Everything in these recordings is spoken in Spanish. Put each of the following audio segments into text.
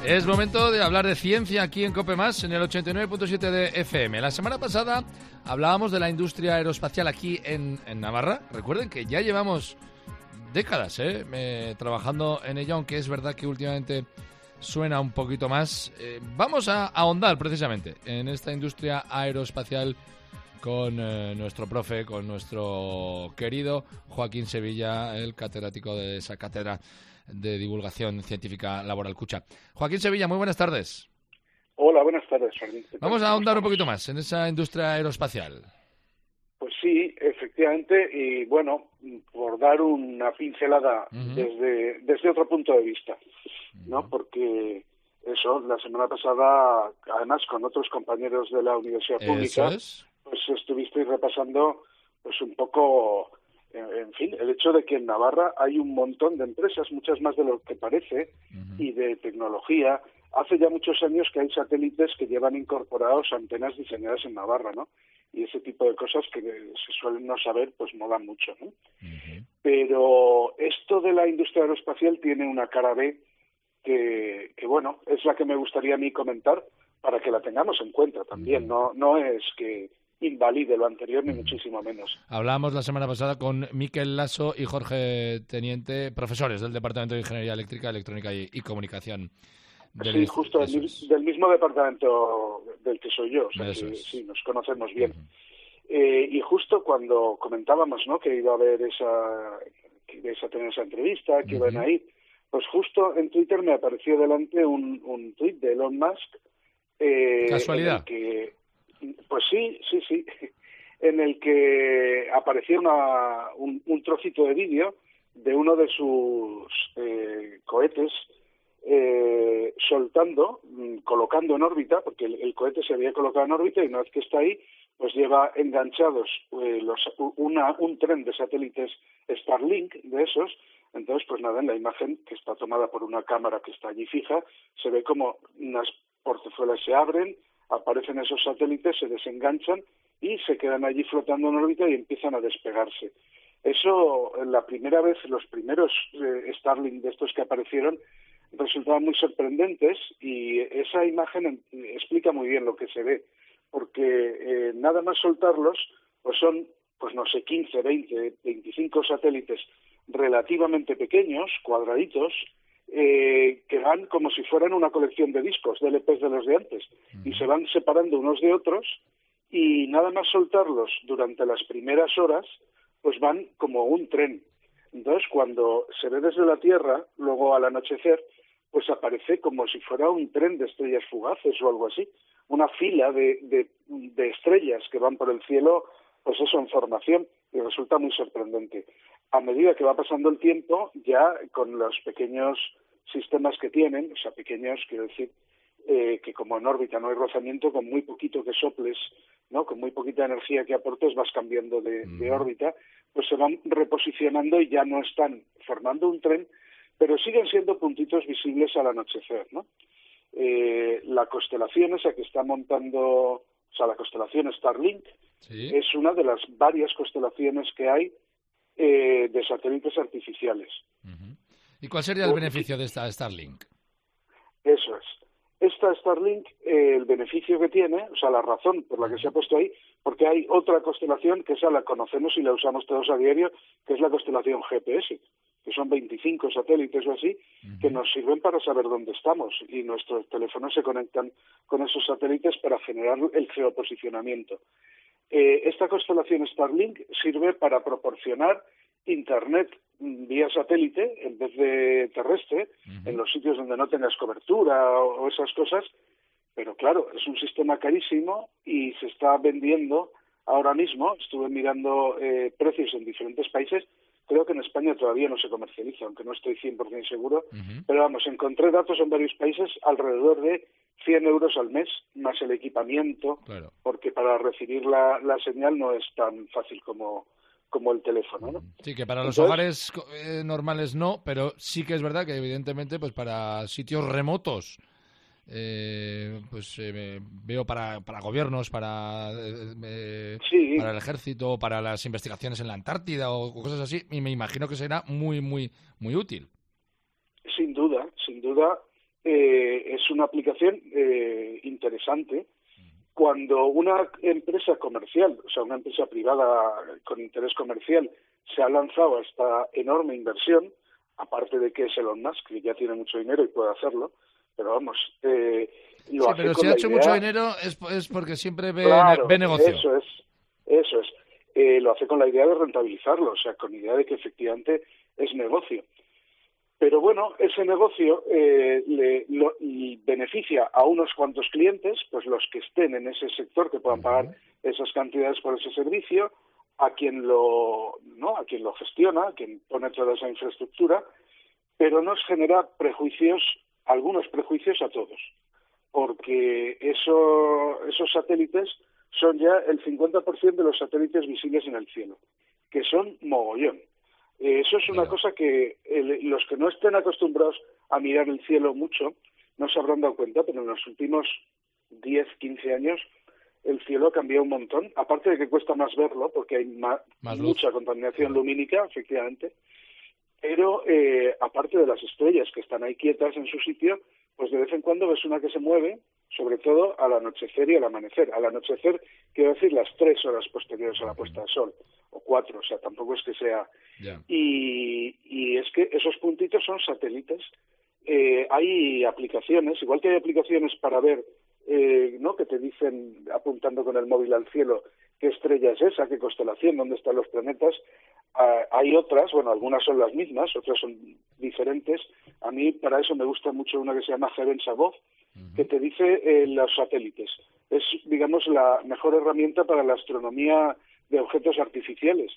Es momento de hablar de ciencia aquí en COPE+, en el 89.7 de FM. La semana pasada hablábamos de la industria aeroespacial aquí en Navarra. Recuerden que ya llevamos décadas trabajando en ella, aunque es verdad que últimamente suena un poquito más. Vamos a ahondar precisamente en esta industria aeroespacial con nuestro profe, con nuestro querido Joaquín Sevilla, el catedrático de esa cátedra de divulgación científica laboral Cucha. Joaquín Sevilla, muy buenas tardes. Hola, buenas tardes, Fernando. Vamos a ahondar un poquito más en esa industria aeroespacial. Pues sí, efectivamente, y bueno, por dar una pincelada desde otro punto de vista, ¿no? Porque eso, la semana pasada, además con otros compañeros de la Universidad Pública, pues estuvisteis repasando pues un poco, en fin, el hecho de que en Navarra hay un montón de empresas, muchas más de lo que parece, y de tecnología. Hace ya muchos años que hay satélites que llevan incorporados antenas diseñadas en Navarra, ¿no? Y ese tipo de cosas que se suelen no saber, pues molan mucho, ¿no? Pero esto de la industria aeroespacial tiene una cara B que bueno, es la que me gustaría a mí comentar para que la tengamos en cuenta también. No es que invalide lo anterior, ni muchísimo menos. Hablábamos la semana pasada con Miquel Lasso y Jorge Teniente, profesores del Departamento de Ingeniería Eléctrica, Electrónica y Comunicación. Sí, justo del mismo departamento del que soy yo, o sea que sí, nos conocemos bien. Y justo cuando comentábamos, ¿no?, que iba a haber que ibais a tener esa entrevista, que iban a ir, pues justo en Twitter me apareció delante un tuit de Elon Musk. ¿Casualidad? Pues sí, en el que aparecía un trocito de vídeo de uno de sus cohetes soltando, colocando en órbita, porque el cohete se había colocado en órbita y una vez que está ahí, pues lleva enganchados un tren de satélites Starlink de esos. Entonces, pues nada, en la imagen, que está tomada por una cámara que está allí fija, se ve como unas portezuelas se abren, aparecen esos satélites, se desenganchan y se quedan allí flotando en órbita y empiezan a despegarse. Eso, la primera vez, los primeros Starlink de estos que aparecieron, resultaban muy sorprendentes y esa imagen explica muy bien lo que se ve, porque nada más soltarlos, pues son, pues no sé, 15, 20, 25 satélites relativamente pequeños, cuadraditos, que van como si fueran una colección de discos, de LPs de los de antes, y se van separando unos de otros, y nada más soltarlos durante las primeras horas, pues van como un tren. Entonces, cuando se ve desde la Tierra, luego al anochecer, pues aparece como si fuera un tren de estrellas fugaces o algo así, una fila de estrellas que van por el cielo, pues eso, en formación, y resulta muy sorprendente. A medida que va pasando el tiempo, ya con los pequeños sistemas que tienen, o sea, pequeños, quiero decir, que como en órbita no hay rozamiento, con muy poquito que soples, ¿no?, con muy poquita energía que aportes, vas cambiando de órbita, pues se van reposicionando y ya no están formando un tren, pero siguen siendo puntitos visibles al anochecer, ¿no? La constelación esa que está montando, o sea, la constelación Starlink, es una de las varias constelaciones que hay de satélites artificiales. ¿Y cuál sería el beneficio de esta Starlink? Eso es. Esta Starlink, el beneficio que tiene, o sea, la razón por la que se ha puesto ahí, porque hay otra constelación que esa la conocemos y la usamos todos a diario, que es la constelación GPS, que son 25 satélites o así, que nos sirven para saber dónde estamos, y nuestros teléfonos se conectan con esos satélites para generar el geoposicionamiento. Esta constelación Starlink sirve para proporcionar Internet vía satélite en vez de terrestre, en los sitios donde no tengas cobertura o esas cosas, pero claro, es un sistema carísimo y se está vendiendo ahora mismo. Estuve mirando precios en diferentes países. Creo que en España todavía no se comercializa, aunque no estoy 100% seguro, pero vamos, encontré datos en varios países alrededor de 100 euros al mes, más el equipamiento, porque para recibir la señal no es tan fácil como el teléfono, ¿no? Sí, que para los hogares normales no, pero sí que es verdad que evidentemente pues para sitios remotos, veo para gobiernos, para el ejército, para las investigaciones en la Antártida o cosas así, y me imagino que será muy, muy, muy útil. Sin duda, es una aplicación interesante. Cuando una empresa comercial, o sea, una empresa privada con interés comercial, se ha lanzado a esta enorme inversión, aparte de que es Elon Musk, que ya tiene mucho dinero y puede hacerlo, pero vamos, lo hace pero con si ha la hecho idea... mucho dinero es porque siempre Claro, ve negocio. Eso es. Lo hace con la idea de rentabilizarlo, o sea, con la idea de que efectivamente es negocio. Pero bueno, ese negocio y beneficia a unos cuantos clientes, pues los que estén en ese sector que puedan pagar esas cantidades por ese servicio, a quien lo gestiona, a quien pone toda esa infraestructura, pero nos genera algunos prejuicios a todos, porque esos satélites son ya el 50% de los satélites visibles en el cielo, que son mogollón. Eso es una cosa que los que no estén acostumbrados a mirar el cielo mucho no se habrán dado cuenta, pero en los últimos 10, 15 años el cielo ha cambiado un montón, aparte de que cuesta más verlo, porque hay mucha contaminación lumínica, efectivamente, pero aparte de las estrellas que están ahí quietas en su sitio, pues de vez en cuando ves una que se mueve, sobre todo al anochecer y al amanecer. Al anochecer, quiero decir, las 3 horas posteriores a la puesta de sol, o 4, o sea, tampoco es que sea... Yeah. Y es que esos puntitos son satélites. Hay aplicaciones, igual que hay aplicaciones para ver, ¿no?, que te dicen, apuntando con el móvil al cielo, qué estrella es esa, qué constelación, dónde están los planetas. Hay otras, bueno, algunas son las mismas, otras son diferentes. A mí para eso me gusta mucho una que se llama Heavens Above, que te dice los satélites. Es, digamos, la mejor herramienta para la astronomía de objetos artificiales.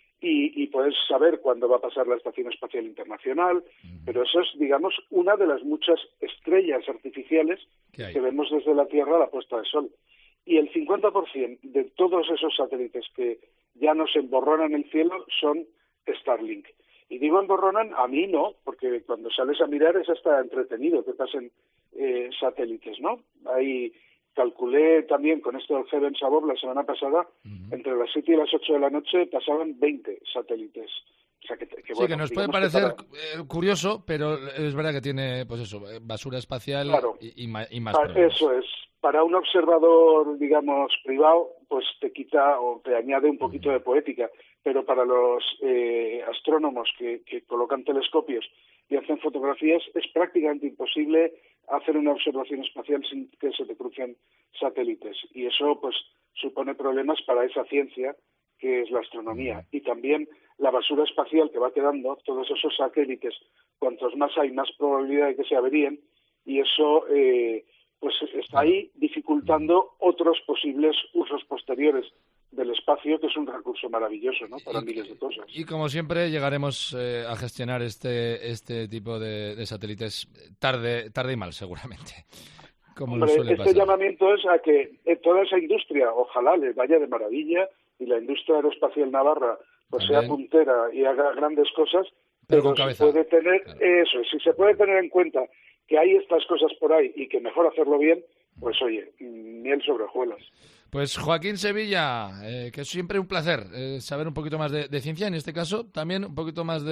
Y puedes saber cuándo va a pasar la Estación Espacial Internacional, pero eso es, digamos, una de las muchas estrellas artificiales que vemos desde la Tierra a la puesta de sol. Y el 50% de todos esos satélites que ya nos emborronan el cielo son Starlink. Y digo emborronan, a mí no, porque cuando sales a mirar es hasta entretenido que pasen satélites, ¿no? Ahí calculé también con esto del Heavens Above la semana pasada, entre las 7 y las 8 de la noche pasaban 20 satélites. O sea que que nos puede parecer curioso, pero es verdad que tiene, pues eso, basura espacial, claro, y más problemas. Eso es. Para un observador, digamos, privado, pues te quita o te añade un poquito de poética, pero para los astrónomos que colocan telescopios y hacen fotografías es prácticamente imposible hacer una observación espacial sin que se te crucen satélites. Y eso, pues, supone problemas para esa ciencia que es la astronomía. Y también la basura espacial que va quedando, todos esos satélites, cuantos más hay, más probabilidad de que se averíen, y eso pues está ahí dificultando otros posibles usos posteriores del espacio, que es un recurso maravilloso, ¿no?, para miles de cosas. Y como siempre llegaremos a gestionar este tipo de satélites tarde y mal, seguramente. Como Hombre, suele pasar. Llamamiento es a que toda esa industria, ojalá le vaya de maravilla, y la industria aeroespacial navarra pues sea puntera y haga grandes cosas, pero se puede tener, claro, si se puede tener en cuenta que hay estas cosas por ahí y que mejor hacerlo bien, pues oye, miel sobre hojuelas. Pues Joaquín Sevilla, que es siempre un placer saber un poquito más de ciencia, en este caso también un poquito más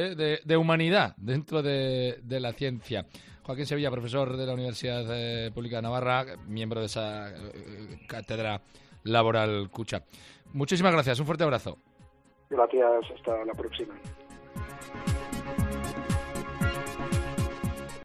de humanidad dentro de la ciencia. Joaquín Sevilla, profesor de la Universidad Pública de Navarra, miembro de esa cátedra laboral Cucha. Muchísimas gracias, un fuerte abrazo. Gracias, hasta la próxima.